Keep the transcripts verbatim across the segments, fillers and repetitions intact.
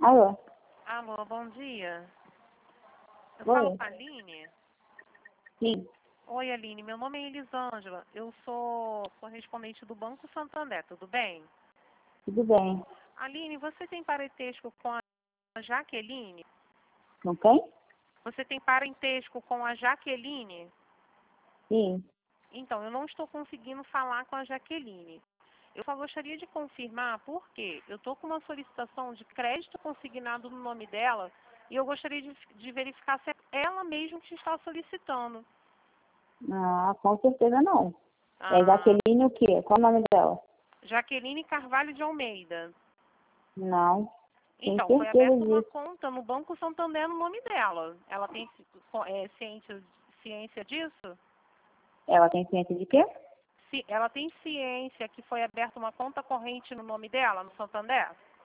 Alô? Alô, bom dia. Eu Oi? falo com a Aline. Sim. Oi, Aline. Meu nome é Elisângela. Eu sou correspondente do Banco Santander, tudo bem? Tudo bem. Aline, você tem parentesco com a Jaqueline? Com quem? Você tem parentesco com a Jaqueline? Sim. Então, eu não estou conseguindo falar com a Jaqueline. Eu só gostaria de confirmar por quê. Eu estou com uma solicitação de crédito consignado no nome dela e eu gostaria de, de verificar se é ela mesma que está solicitando. Ah, com certeza não. É Ah, Jaqueline o quê? Qual o nome dela? Jaqueline Carvalho de Almeida. Não. Tenho Então, foi certeza aberta uma disso. conta no Banco Santander no nome dela. Ela tem é, ciência, ciência disso? Ela tem ciência de quê? Se, ela tem ciência que foi aberta uma conta corrente no nome dela, no Santander?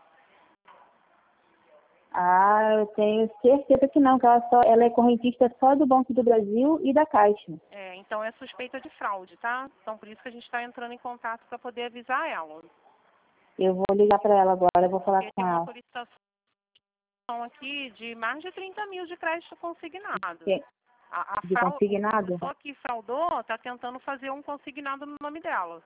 Ah, eu tenho certeza que não, que ela, só, ela é correntista só do Banco do Brasil e da Caixa. É, então é suspeita de fraude, tá? Então por isso que a gente está entrando em contato para poder avisar ela. Eu vou ligar para ela agora, eu vou falar Porque com tem uma ela. solicitação aqui de mais de trinta mil de crédito consignado. Que- A, a, De frau- a consignado? pessoa que fraudou está tentando fazer um consignado no nome dela.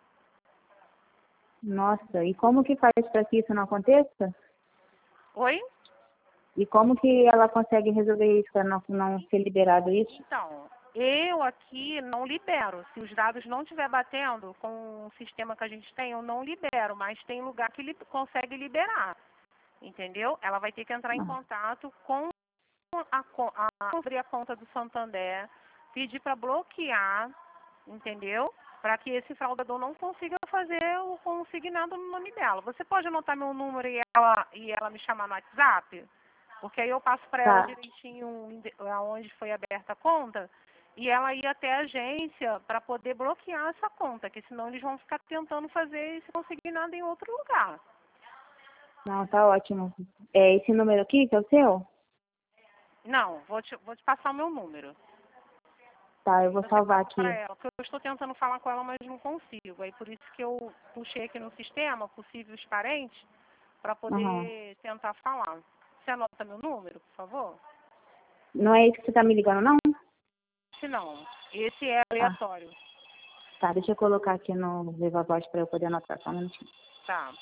Nossa, e como que faz para que isso não aconteça? Oi? E como que ela consegue resolver isso para não, não ser liberado isso? Então, eu aqui não libero. Se os dados não estiver batendo com o sistema que a gente tem, eu não libero. Mas tem lugar que li consegue liberar. Entendeu? Ela vai ter que entrar em Ah, contato com a, co- a, abrir a conta do Santander, pedir para bloquear, entendeu? Para que esse fraudador não consiga fazer o consignado no nome dela. Você pode anotar meu número e ela, e ela me chamar no WhatsApp? Porque aí eu passo para ela tá. direitinho aonde foi aberta a conta e ela ir até a agência para poder bloquear essa conta, que senão eles vão ficar tentando fazer esse consignado em outro lugar. Não, tá ótimo. É esse número aqui que é o seu? Não, vou te, vou te passar o meu número. Tá, eu vou Você salvar passa para aqui. ela, porque eu estou tentando falar com ela, mas não consigo. Aí por isso que eu puxei aqui no sistema possíveis parentes para Aham. poder tentar falar. Você anota meu número, por favor? Não é esse que você tá me ligando, não? Se não, esse é Ah, aleatório. tá, deixa eu colocar aqui no Viva Voz para eu poder anotar só um minutinho. Tá.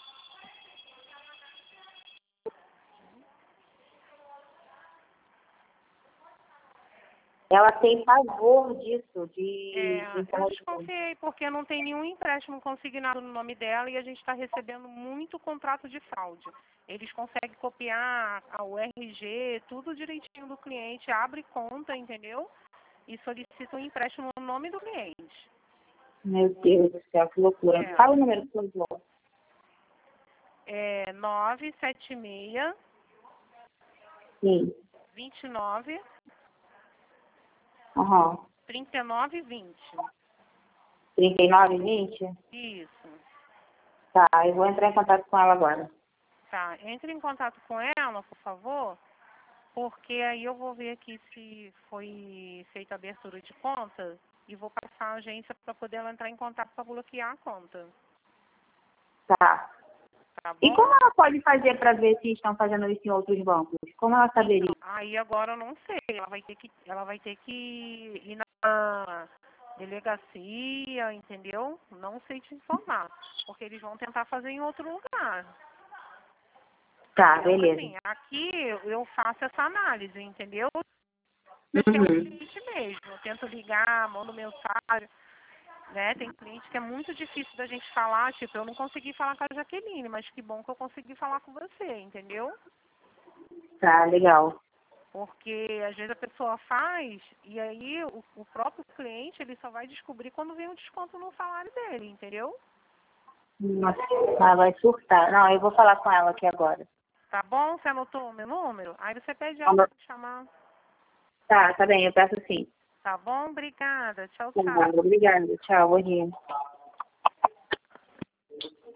Ela tem pavor disso, É, de, de eu informação. desconfiei porque não tem nenhum empréstimo consignado no nome dela e a gente está recebendo muito contrato de fraude. Eles conseguem copiar a- o R G, tudo direitinho do cliente, abre conta, entendeu? E solicita um empréstimo no nome do cliente. Meu Deus do céu, que loucura. É, Fala o número, por favor. é nove sete seis, Sim. dois nove, Aham. três nove dois zero. trinta e nove, vinte? Isso. Tá, eu vou entrar em contato com ela agora. Tá. Entre em contato com ela, por favor, porque aí eu vou ver aqui se foi feita a abertura de conta e vou passar a agência para poder ela entrar em contato para bloquear a conta. Tá. Tá E bom? como ela pode fazer para ver se estão fazendo isso em outros bancos? Como ela saberia? Então, aí agora eu não sei. Ela vai ter que, ela vai ter que ir na delegacia, entendeu? Não sei te informar, porque eles vão tentar fazer em outro lugar. Tá, Entendeu? beleza. Assim, aqui eu faço essa análise, entendeu? Porque é o Uhum. cliente mesmo. Eu tento ligar, mando mensagem, né? Tem cliente que é muito difícil da gente falar, tipo, eu não consegui falar com a Jaqueline, mas que bom que eu consegui falar com você, entendeu? Tá, legal. Porque às vezes a pessoa faz e aí o, o próprio cliente ele só vai descobrir quando vem um desconto no salário dele, entendeu? Nossa, ela vai surtar. Não, eu vou falar com ela aqui agora. Tá bom? Você anotou o meu número? Aí você pede ela para chamar. Tá, tá bem, eu peço sim. Tá bom? Obrigada. Tchau, Tá tchau. bom, obrigada. Tchau, bom dia.